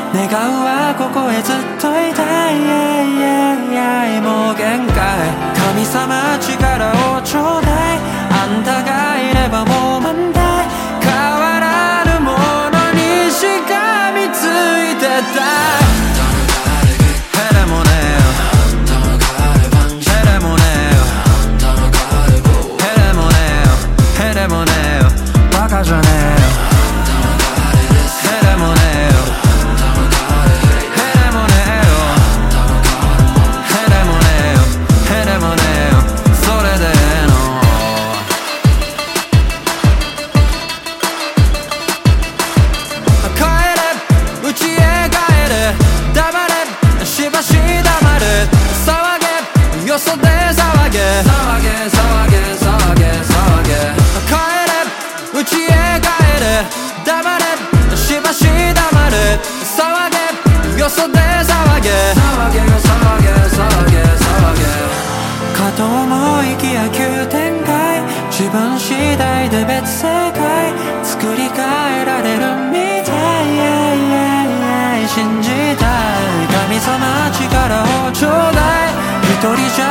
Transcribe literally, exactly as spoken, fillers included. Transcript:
願うはここへずっといたい、もう限界。神様力をちょうだい。あんたがいればもう満タン。変わらぬものにしがみついてたい。ヘレモネよ、ヘレモネよ、ヘレモネよ、ヘレモネよ、バカじゃねえよ。ヘレモネよ、ヘレモネよ、ヘレモネよ、ヘレモネよ、それでええの。帰れ、家へ帰れ、黙れ、しばし黙れ、騒げ、よそで騒げ、騒げ、騒げ、騒げ、騒げ。帰れ、家へ帰れ、黙れ、しばし黙れ、騒げ、よそで騒げ、騒げ、騒げ、騒げ、騒げ。かと思いきや急展開、自分次第で別世界作り変えられるみたい、信じたい。神様力をちょうだい。一人じゃ